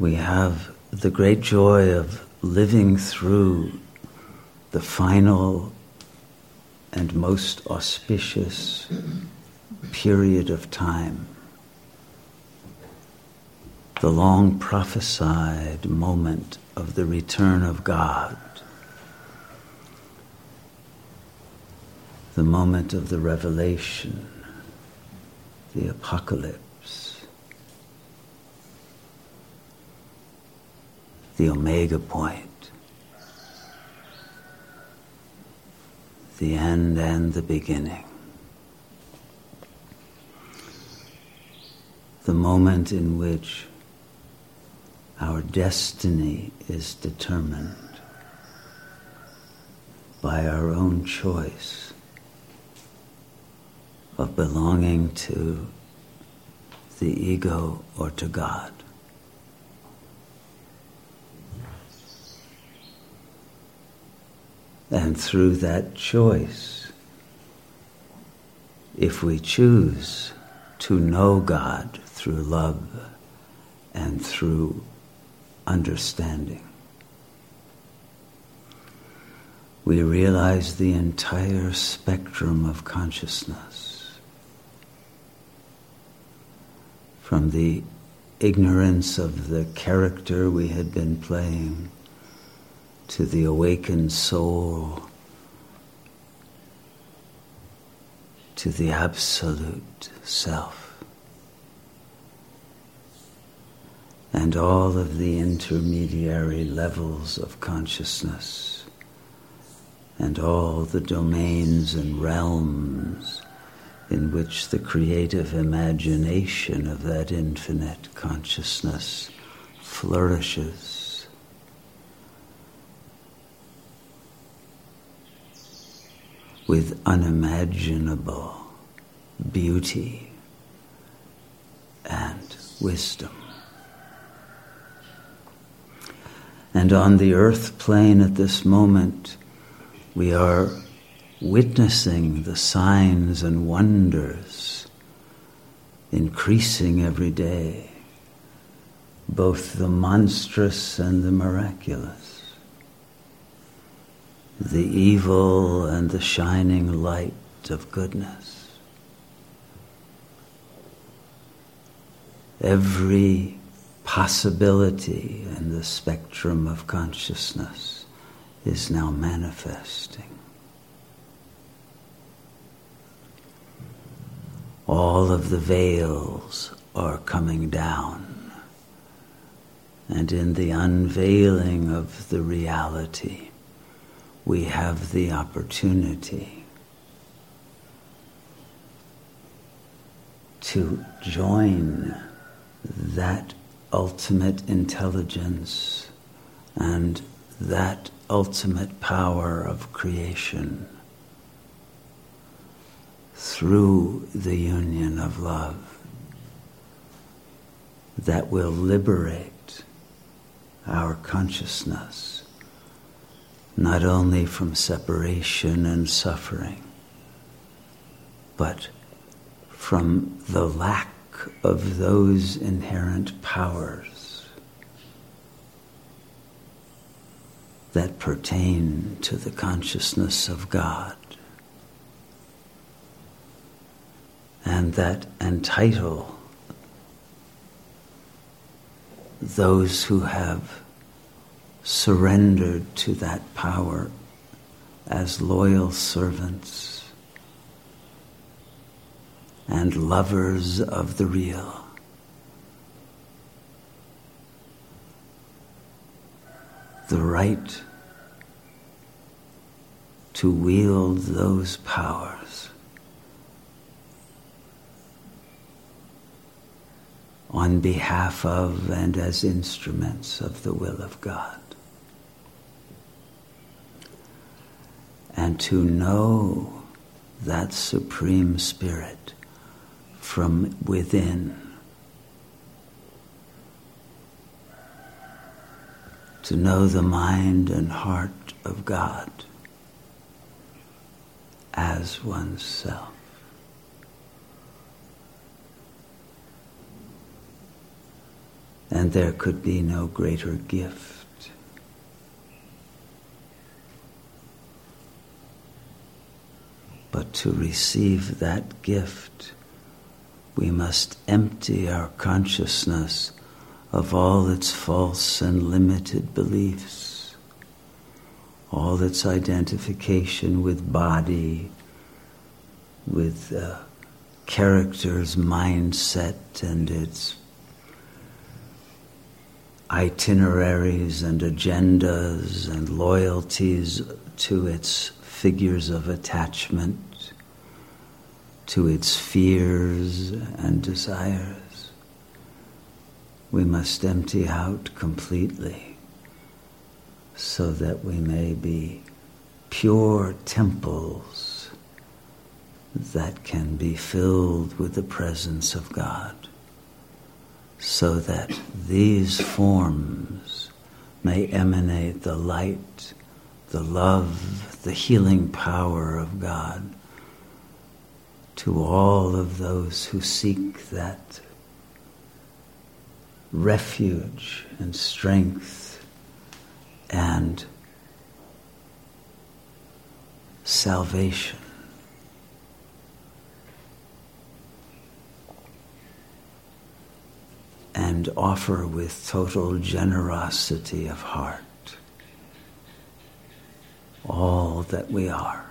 we have the great joy of living through the final and most auspicious period of time, the long prophesied moment of the return of God, the moment of the revelation, the apocalypse, the omega point, the end and the beginning. The moment in which our destiny is determined by our own choice of belonging to the ego or to God. And through that choice, if we choose to know God through love and through understanding, we realize the entire spectrum of consciousness, from the ignorance of the character we had been playing to the awakened soul, to the absolute self, and all of the intermediary levels of consciousness, and all the domains and realms in which the creative imagination of that infinite consciousness flourishes. With unimaginable beauty and wisdom. And on the earth plane at this moment, we are witnessing the signs and wonders increasing every day, both the monstrous and the miraculous, the evil and the shining light of goodness. Every possibility in the spectrum of consciousness is now manifesting. All of the veils are coming down, and in the unveiling of the reality, we have the opportunity to join that ultimate intelligence and that ultimate power of creation through the union of love that will liberate our consciousness not only from separation and suffering, but from the lack of those inherent powers that pertain to the consciousness of God and that entitle those who have surrendered to that power as loyal servants and lovers of the real. The right to wield those powers on behalf of and as instruments of the will of God. And to know that Supreme Spirit from within, to know the mind and heart of God as oneself. then there could be no greater gift. But to receive that gift, we must empty our consciousness of all its false and limited beliefs, all its identification with body, with character's mindset and its itineraries and agendas and loyalties to its figures of attachment, to its fears and desires. We must empty out completely so that we may be pure temples that can be filled with the presence of God, so that these forms may emanate the light, the love, the healing power of God to all of those who seek that refuge and strength and salvation. And offer with total generosity of heart all that we are,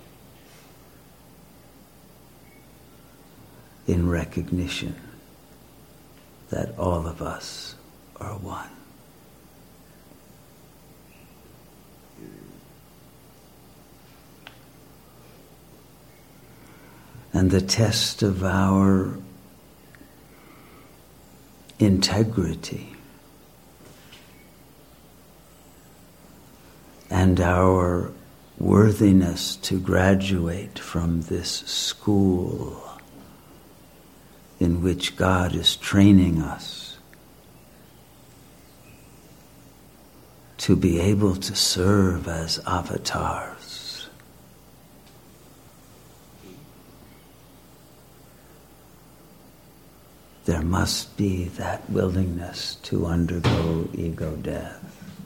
in recognition that all of us are one. And the test of our integrity and our worthiness to graduate from this school in which God is training us to be able to serve as avatars. There must be that willingness to undergo ego death.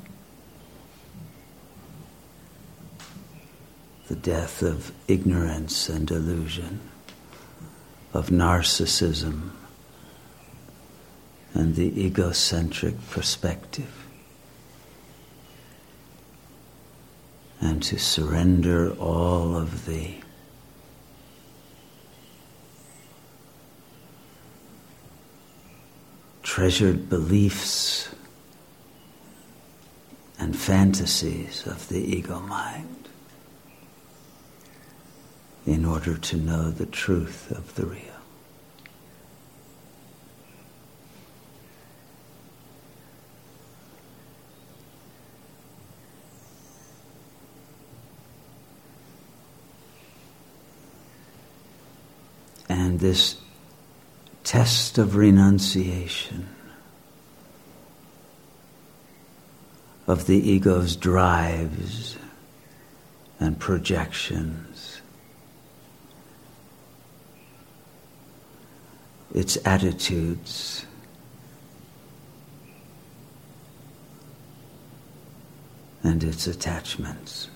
The death of ignorance and illusion, of narcissism and the egocentric perspective, and to surrender all of the treasured beliefs and fantasies of the ego mind in order to know the truth of the real. And this test of renunciation of the ego's drives and projections, its attitudes, and its attachments.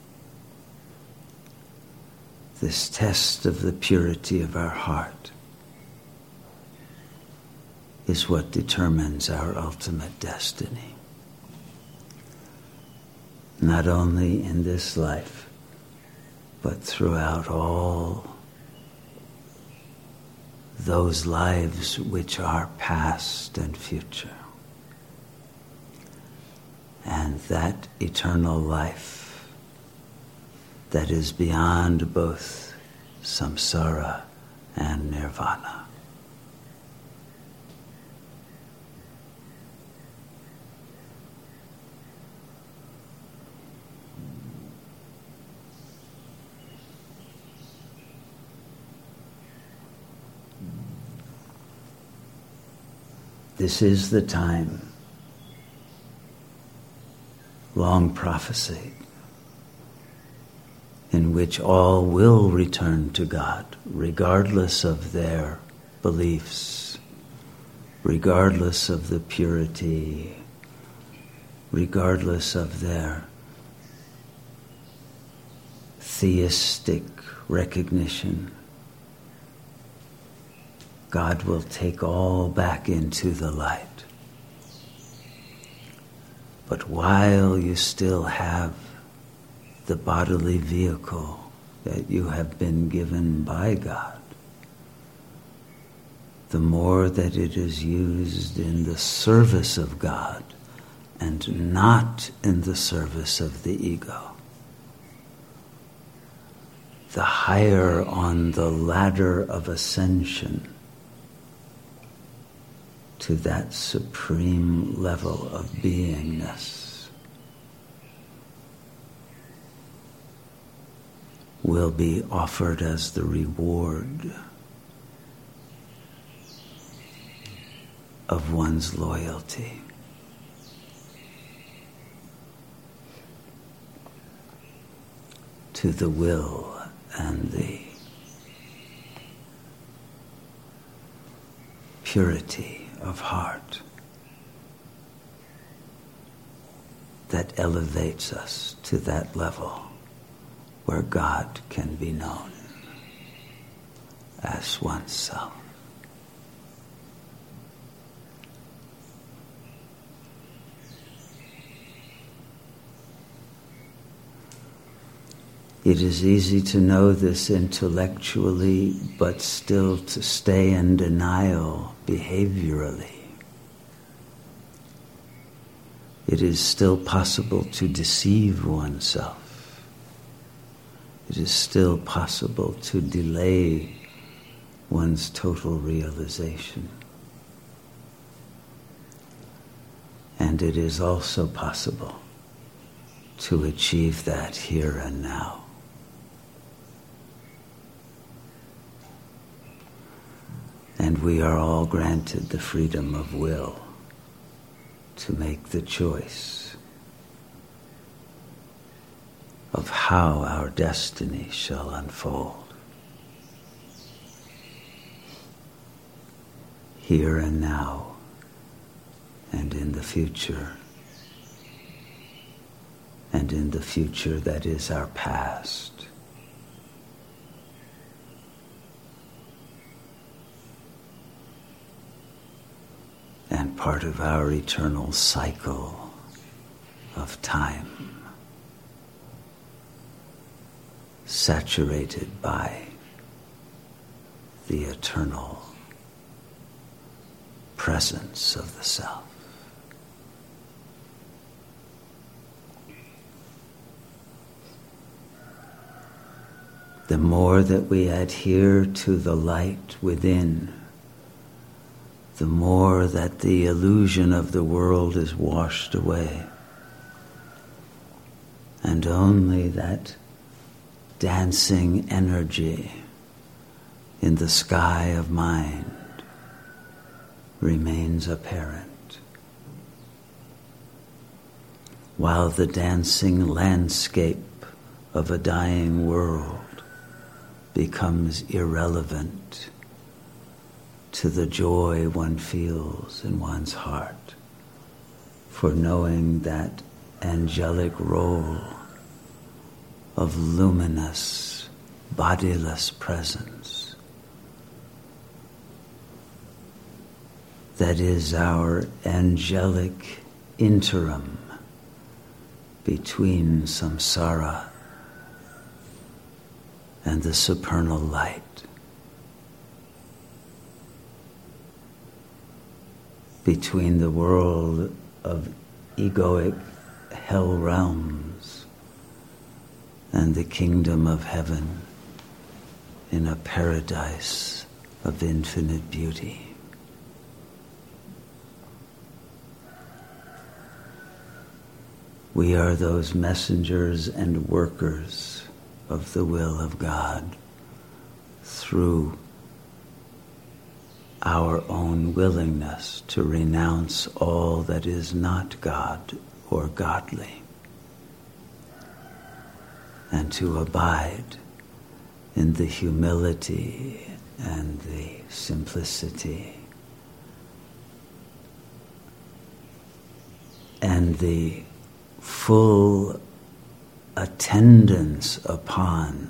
This test of the purity of our heart is what determines our ultimate destiny. Not only in this life, but throughout all those lives which are past and future. And that eternal life that is beyond both samsara and nirvana. This is the time, long prophesied, in which all will return to God, regardless of their beliefs regardless of the purity, regardless of their theistic recognition. God will take all back into the light. But while you still have the bodily vehicle that you have been given by God, the more that it is used in the service of God and not in the service of the ego, the higher on the ladder of ascension to that supreme level of beingness will be offered as the reward of one's loyalty. To the will and the purity of heart that elevates us to that level where God can be known as oneself. It is easy to know this intellectually, but still to stay in denial behaviorally. It is still possible to deceive oneself. It is still possible to delay one's total realization. And it is also possible to achieve that here and now. And we are all granted the freedom of will to make the choice of how our destiny shall unfold. Here and now, and in the future, and in the future that is our past. And part of our eternal cycle of time, saturated by the eternal presence of the self. The more that we adhere to the light within, the more that the illusion of the world is washed away, and only that dancing energy in the sky of mind remains apparent, while the dancing landscape of a dying world becomes irrelevant to the joy one feels in one's heart for knowing that angelic role of luminous, bodiless presence that is our angelic interim between samsara and the supernal light. Between the world of egoic hell realms and the kingdom of heaven in a paradise of infinite beauty. We are those messengers and workers of the will of God through our own willingness to renounce all that is not God or godly, and to abide in the humility and the simplicity and the full attendance upon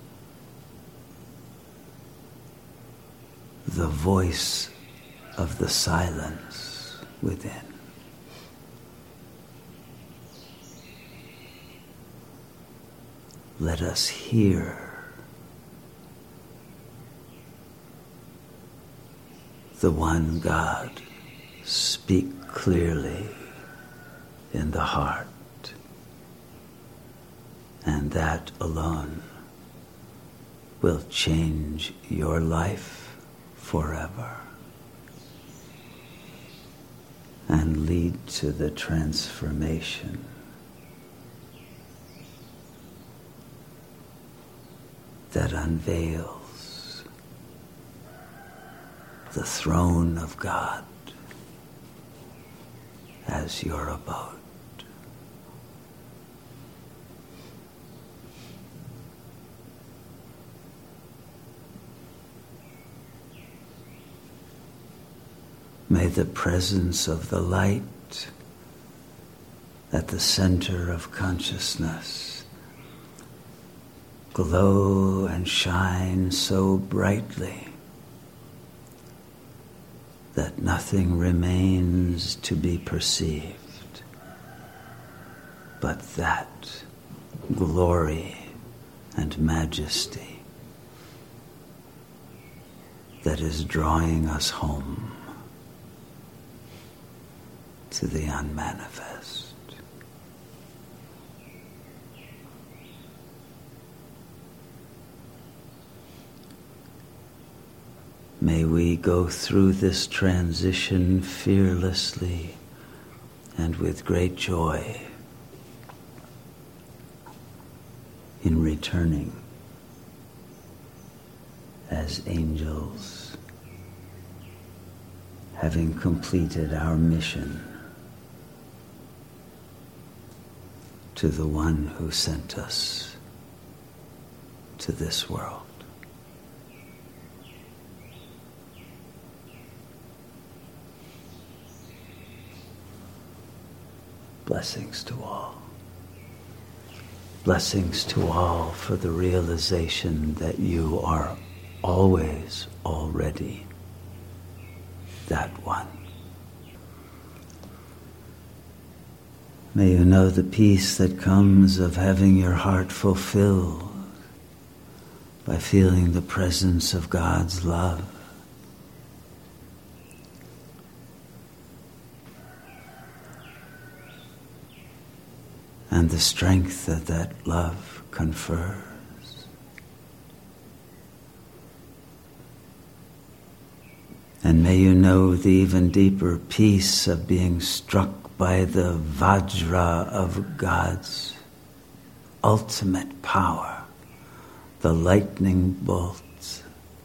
the voice of the silence within. Let us hear the one God speak clearly in the heart, and that alone will change your life forever and lead to the transformation that unveils the throne of God as your abode. May the presence of the light at the center of consciousness glow and shine so brightly that nothing remains to be perceived but that glory and majesty that is drawing us home to the unmanifest. May we go through this transition fearlessly and with great joy in returning as angels, having completed our mission to the one who sent us to this world. Blessings to all. Blessings to all for the realization that you are always already that one. May you know the peace that comes of having your heart fulfilled by feeling the presence of God's love. And the strength that that love confers. And may you know the even deeper peace of being struck by the Vajra of God's ultimate power, the lightning bolts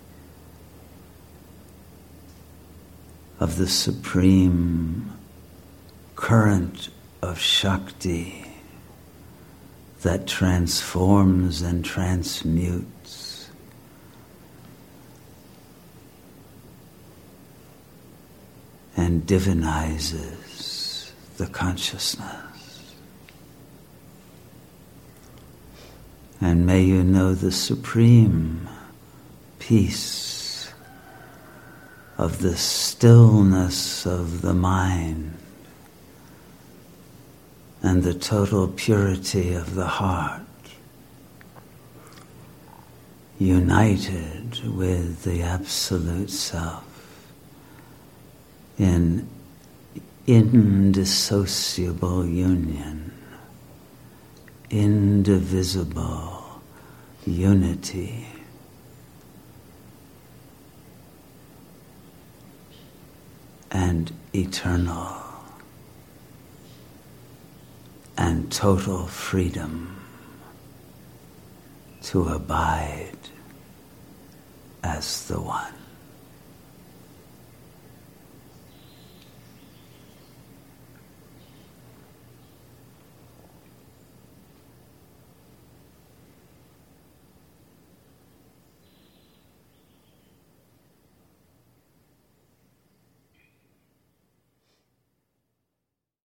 of the supreme current of Shakti that transforms and transmutes and divinizes the consciousness. And may you know the supreme peace of the stillness of the mind and the total purity of the heart, united with the Absolute Self in indissociable union, indivisible unity, and eternal and total freedom to abide as the one.